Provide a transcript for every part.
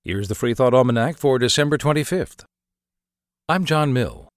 Here's the Free Thought Almanac for December 25th. I'm John Mill.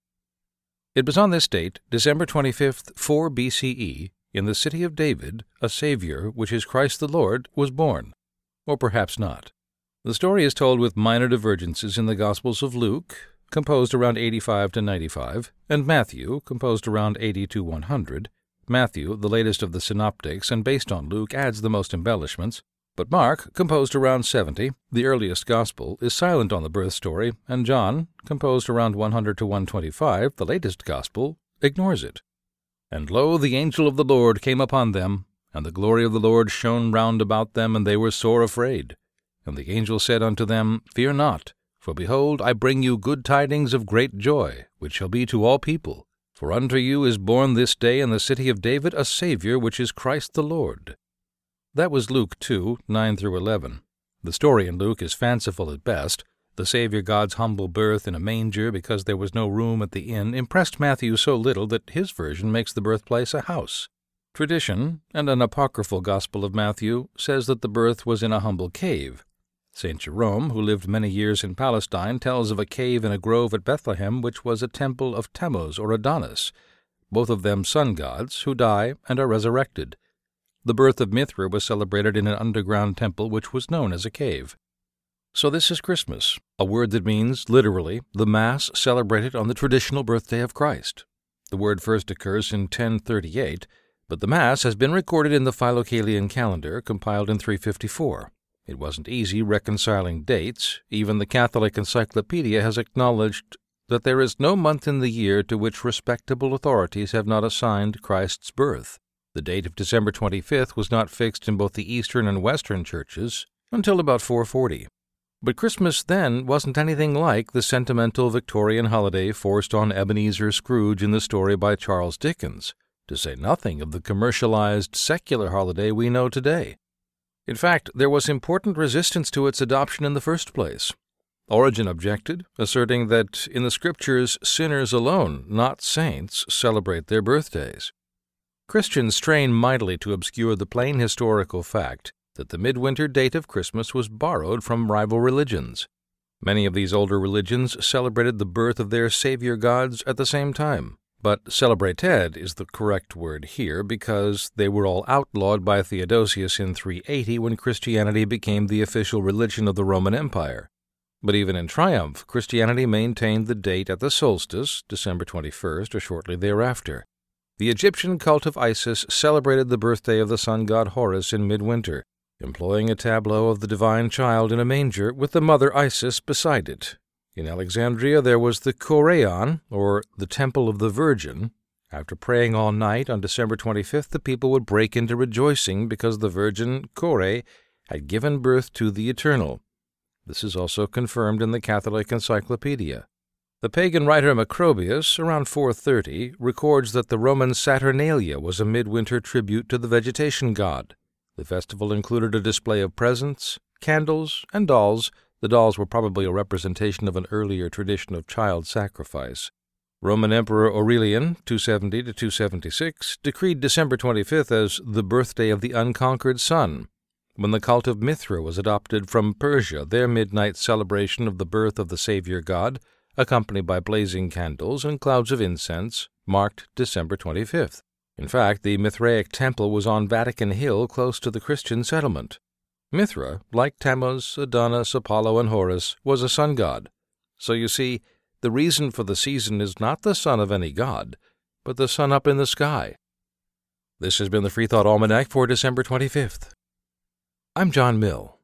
It was on this date, December 25th, 4 BCE, in the city of David, a Savior, which is Christ the Lord, was born. Or perhaps not. The story is told with minor divergences in the Gospels of Luke, composed around 85 to 95, and Matthew, composed around 80 to 100. Matthew, the latest of the synoptics and based on Luke, adds the most embellishments. But Mark, composed around 70, the earliest Gospel, is silent on the birth story, and John, composed around 100 to 125, the latest Gospel, ignores it. And lo, the angel of the Lord came upon them, and the glory of the Lord shone round about them, and they were sore afraid. And the angel said unto them, Fear not, for behold, I bring you good tidings of great joy, which shall be to all people. For unto you is born this day in the city of David a Savior, which is Christ the Lord. That was Luke 2, 9 through 11. The story in Luke is fanciful at best. The Savior God's humble birth in a manger because there was no room at the inn impressed Matthew so little that his version makes the birthplace a house. Tradition, and an apocryphal Gospel of Matthew, says that the birth was in a humble cave. St. Jerome, who lived many years in Palestine, tells of a cave in a grove at Bethlehem which was a temple of Tammuz or Adonis, both of them sun gods who die and are resurrected. The birth of Mithra was celebrated in an underground temple which was known as a cave. So this is Christmas, a word that means, literally, the Mass celebrated on the traditional birthday of Christ. The word first occurs in 1038, but the Mass has been recorded in the Philocalian calendar, compiled in 354. It wasn't easy reconciling dates. Even the Catholic Encyclopedia has acknowledged that there is no month in the year to which respectable authorities have not assigned Christ's birth. The date of December 25th was not fixed in both the Eastern and Western churches until about 440. But Christmas then wasn't anything like the sentimental Victorian holiday forced on Ebenezer Scrooge in the story by Charles Dickens, to say nothing of the commercialized secular holiday we know today. In fact, there was important resistance to its adoption in the first place. Origen objected, asserting that in the Scriptures sinners alone, not saints, celebrate their birthdays. Christians strain mightily to obscure the plain historical fact that the midwinter date of Christmas was borrowed from rival religions. Many of these older religions celebrated the birth of their savior gods at the same time, but celebrated is the correct word here because they were all outlawed by Theodosius in 380 when Christianity became the official religion of the Roman Empire. But even in triumph, Christianity maintained the date at the solstice, December 21st, or shortly thereafter. The Egyptian cult of Isis celebrated the birthday of the sun god Horus in midwinter, employing a tableau of the divine child in a manger with the mother Isis beside it. In Alexandria there was the Koreon, or the Temple of the Virgin. After praying all night on December 25th, the people would break into rejoicing because the Virgin, Kore, had given birth to the Eternal. This is also confirmed in the Catholic Encyclopedia. The pagan writer Macrobius, around 430, records that the Roman Saturnalia was a midwinter tribute to the vegetation god. The festival included a display of presents, candles, and dolls. The dolls were probably a representation of an earlier tradition of child sacrifice. Roman Emperor Aurelian, 270 to 276, decreed December 25th as the birthday of the unconquered sun. When the cult of Mithra was adopted from Persia, their midnight celebration of the birth of the Savior God, accompanied by blazing candles and clouds of incense, marked December 25th. In fact, the Mithraic temple was on Vatican Hill close to the Christian settlement. Mithra, like Tammuz, Adonis, Apollo, and Horus, was a sun god. So you see, the reason for the season is not the sun of any god, but the sun up in the sky. This has been the Free Thought Almanac for December 25th. I'm John Mill.